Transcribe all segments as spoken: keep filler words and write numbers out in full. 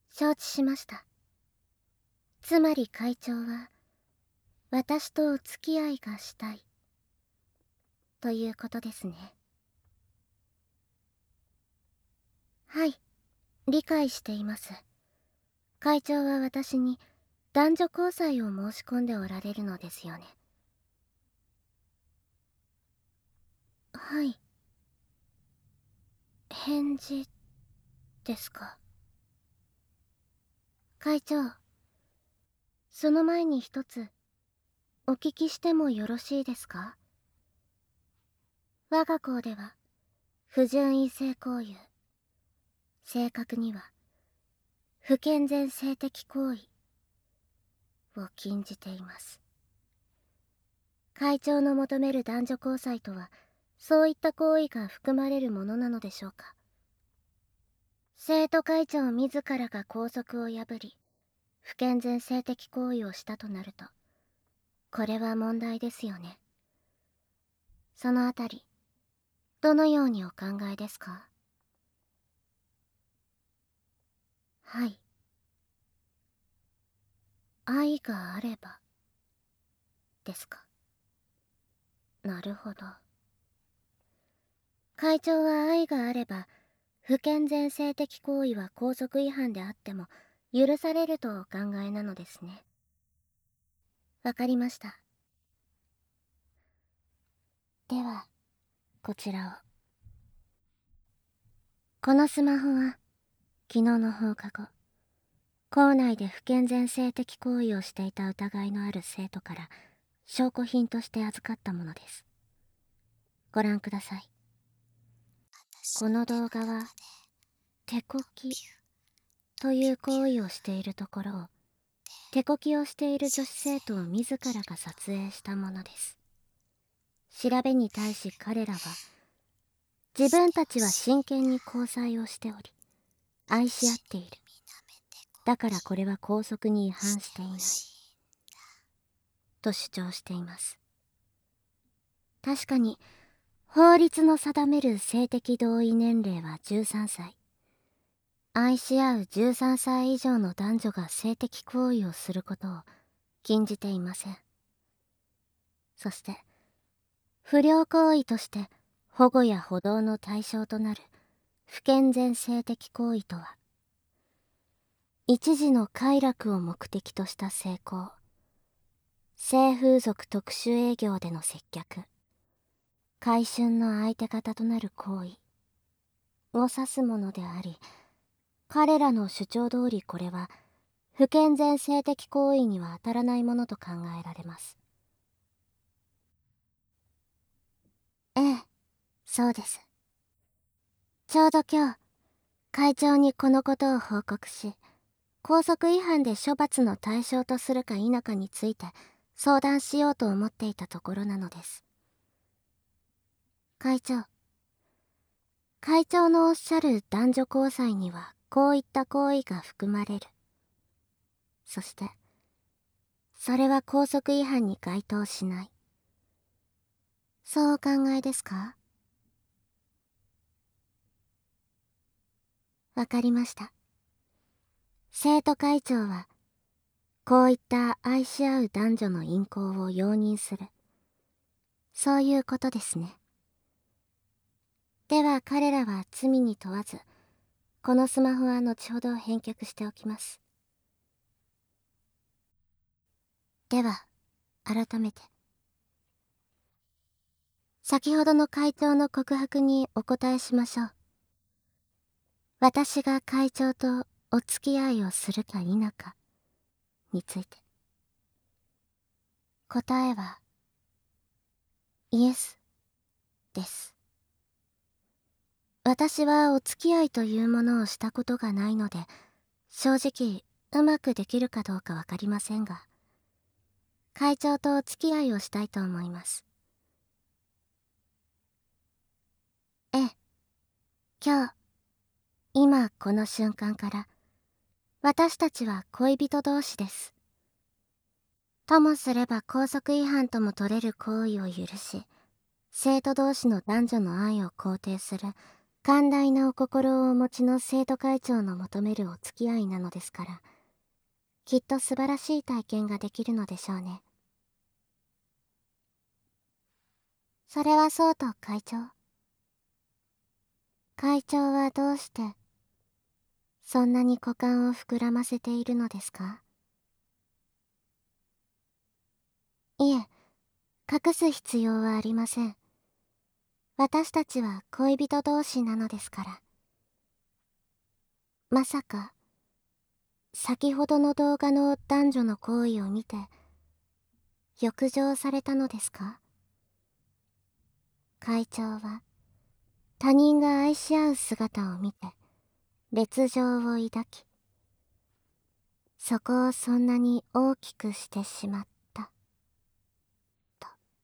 承知しました。つまり会長は、私とお付き合いがしたい、ということですね。はい、理解しています。会長は私に男女交際を申し込んでおられるのですよね。はい。返事ですか。会長、その前に一つお聞きしてもよろしいですか。我が校では不純異性交友、正確には不健全性的行為を禁じています。会長の求める男女交際とはそういった行為が含まれるものなのでしょうか。生徒会長自らが校則を破り不健全性的行為をしたとなると、これは問題ですよね。そのあたりどのようにお考えですか。はい。愛があればですか。なるほど。会長は愛があれば不健全性的行為は校則違反であっても許されるとお考えなのですね。わかりました。ではこちらを。このスマホは昨日の放課後、校内で不健全性的行為をしていた疑いのある生徒から証拠品として預かったものです。ご覧ください。この動画は手こきという行為をしているところを手こきをしている女子生徒を自らが撮影したものです。調べに対し彼らは、自分たちは真剣に交際をしており愛し合っている、だからこれは校則に違反していないと主張しています。確かに法律の定める性的同意年齢はじゅうさんさい。愛し合うじゅうさんさい以上の男女が性的行為をすることを禁じていません。そして不良行為として保護や補導の対象となる不健全性的行為とは、一時の快楽を目的とした性交、性風俗特殊営業での接客、買春の相手方となる行為を指すものであり、彼らの主張通りこれは不健全性的行為には当たらないものと考えられます。ええ、そうです。ちょうど今日会長にこのことを報告し、校則違反で処罰の対象とするか否かについて相談しようと思っていたところなのです。会長、会長のおっしゃる男女交際にはこういった行為が含まれる。そして、それは校則違反に該当しない。そうお考えですか？わかりました。生徒会長は、こういった愛し合う男女の淫行を容認する。そういうことですね。では彼らは罪に問わず、このスマホは後ほど返却しておきます。では、改めて。先ほどの会長の告白にお答えしましょう。私が会長とお付き合いをするか否かについて。答えは、イエスです。私はお付き合いというものをしたことがないので、正直うまくできるかどうかわかりませんが、会長とお付き合いをしたいと思います。ええ、今日、今この瞬間から、私たちは恋人同士です。ともすれば校則違反とも取れる行為を許し、生徒同士の男女の愛を肯定する寛大なお心をお持ちの生徒会長の求めるお付き合いなのですから、きっと素晴らしい体験ができるのでしょうね。それはそうと会長。会長はどうしてそんなに股間を膨らませているのですか？いえ、隠す必要はありません。私たちは恋人同士なのですから。まさか、先ほどの動画の男女の行為を見て、欲情されたのですか？会長は、他人が愛し合う姿を見て、烈情を抱き、そこをそんなに大きくしてしまった、と。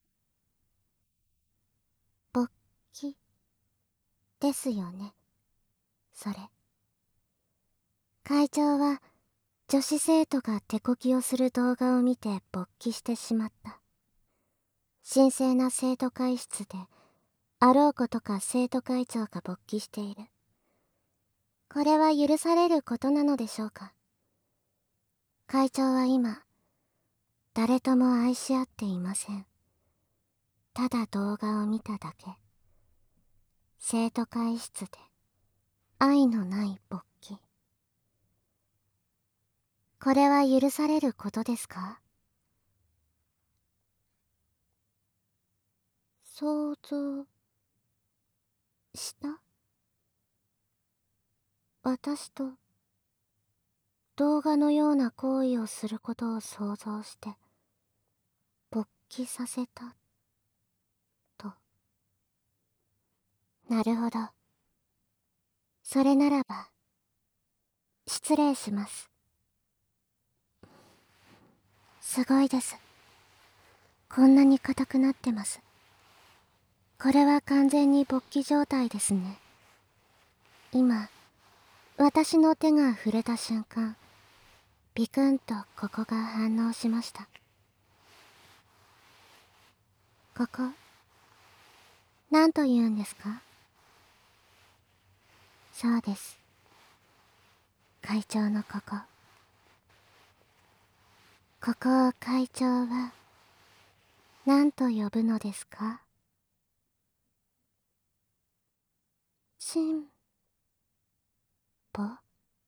勃起、ですよね、それ。会長は、女子生徒が手こきをする動画を見て勃起してしまった。神聖な生徒会室で、あろうことか生徒会長が勃起している。これは許されることなのでしょうか？会長は今、誰とも愛し合っていません。ただ動画を見ただけ。生徒会室で、愛のない勃起。これは許されることですか？想像した私と動画のような行為をすることを想像して勃起させたと。なるほど。それならば失礼します。すごいです。こんなに硬くなってます。これは完全に勃起状態ですね。今私の手が触れた瞬間、ビクンとここが反応しました。ここ、何と言うんですか？そうです。会長のここ。ここを会長は何と呼ぶのですか？チンポ？な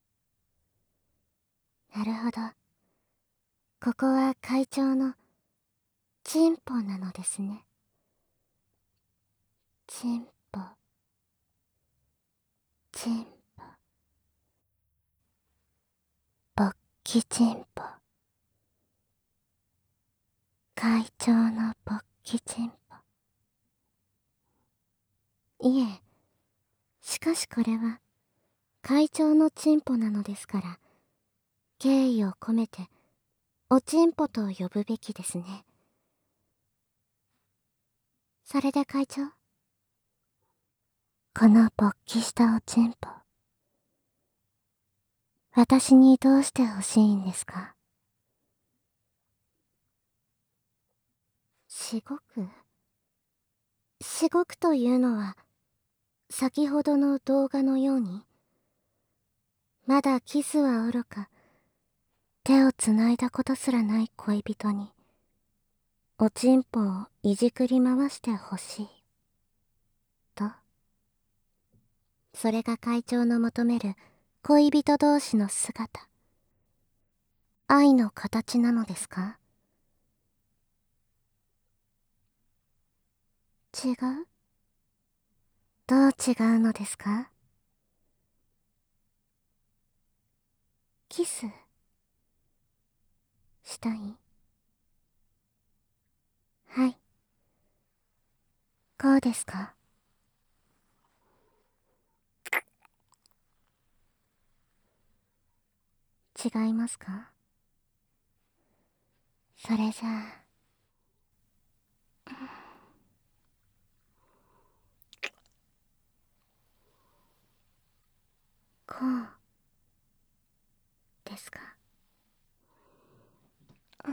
るほど。ここは会長のチンポなのですね。チンポ、チンポ、勃起チンポ。会長の勃起チンポ。いえ、しかしこれは会長のチンポなのですから、敬意を込めておチンポと呼ぶべきですね。それで会長、この勃起したおチンポ、私にどうしてほしいんですか？しごくしごくというのは、先ほどの動画のように、まだキスはおろか、手をつないだことすらない恋人に、おちんぽをいじくり回してほしい、と。それが会長の求める恋人同士の姿、愛の形なのですか？違う？どう違うのですか？キスしたい？はい。こうですか？違いますか？それじゃあ、こうですか？うん、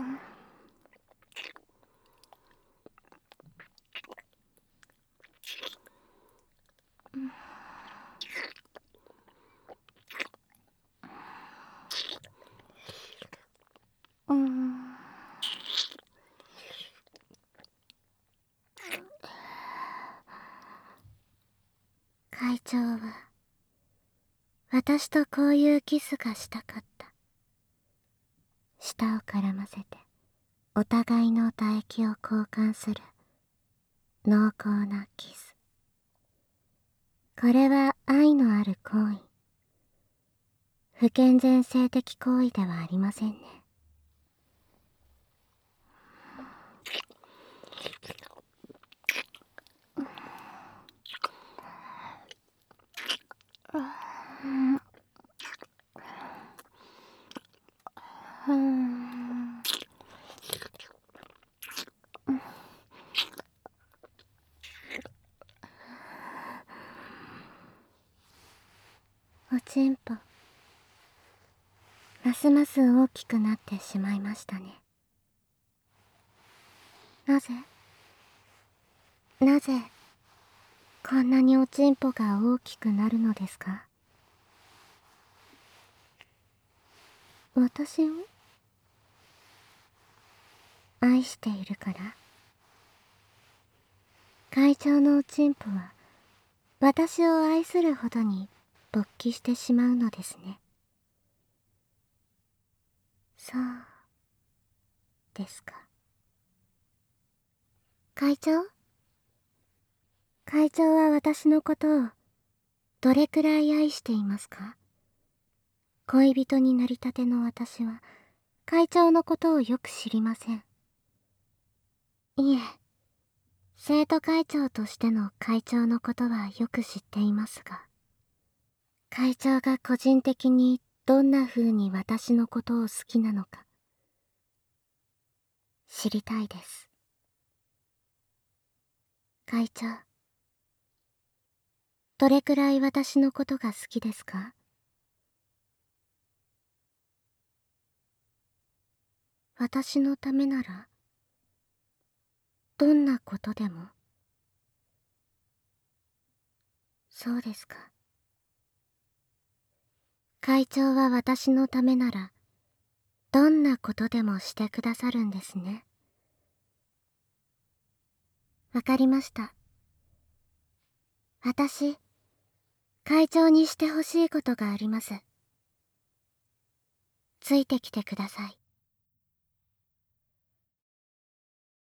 長は私とこういうキスがしたかった。舌を絡ませてお互いの唾液を交換する濃厚なキス。これは愛のある行為、不健全性的行為ではありませんね。おちんぽ、ますます大きくなってしまいましたね。なぜなぜこんなにおちんぽが大きくなるのですか？私を愛しているから？会長のおちんぽは私を愛するほどに勃起してしまうのですね。そうですか。会長会長は私のことをどれくらい愛していますか？恋人になりたての私は会長のことをよく知りません。いえ、生徒会長としての会長のことはよく知っていますが、会長が個人的にどんな風に私のことを好きなのか知りたいです。会長、どれくらい私のことが好きですか？私のためならどんなことでも。そうですか。会長は私のためならどんなことでもしてくださるんですね。わかりました。私、会長にしてほしいことがあります。ついてきてください。